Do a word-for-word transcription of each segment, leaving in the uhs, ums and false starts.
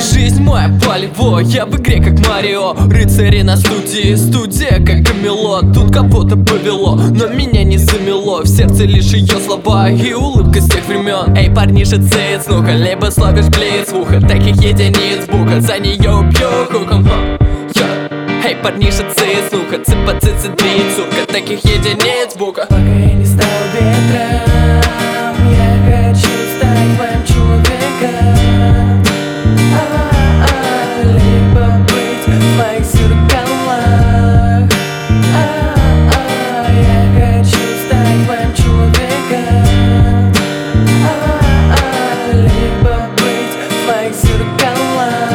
Жизнь моя полево, я в игре как Марио. Рыцари на студии, студия как Камелот. Тут кого-то повело, но меня не замело. В сердце лишь ее слова и улыбка с тех времен. Эй, парниша, цец, ну-ка, либо словишь блиц в ухо. Таких единиц бука, за нее убью хуком. Эй, парниша, цец, ну-ка, цыпа, цыцы, три, цурка. Таких единиц бука. Пока я не стал ветром, я хочу стать твоим человеком. А-а-а, либо быть в твоих зеркалах. А-а-а, я хочу стать твоим человеком. А-а-а, либо быть в твоих зеркалах.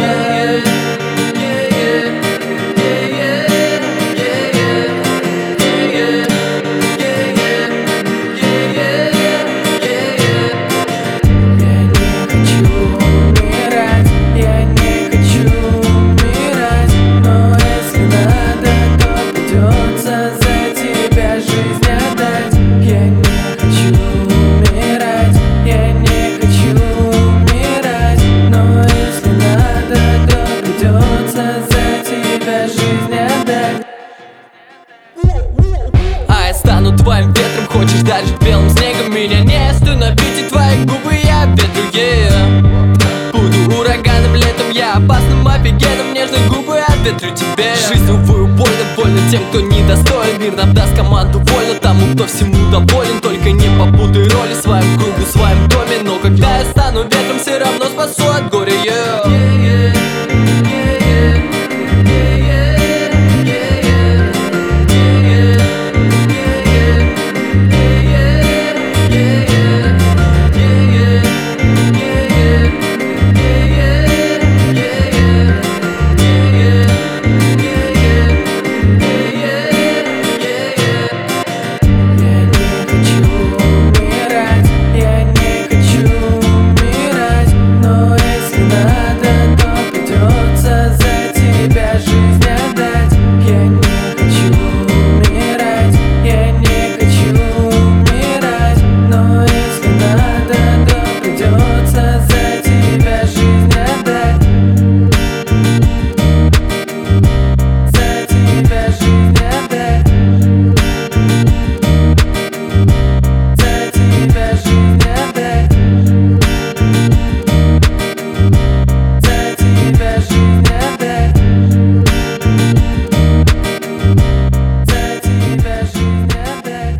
А я стану твоим ветром, хочешь дальше белым снегом меня не остановить, и твои губы я ветру, yeah. Буду ураганом летом, я опасным офигенным, нежные губы ответрю тебе. Жизнь, увы, больно, больно тем, кто недостоин. Мир нам даст команду вольно тому, кто всему доволен. Только не попутай роли в своем кругу, в своем доме. Но когда я стану ветром, все равно спасу от горя, yeah.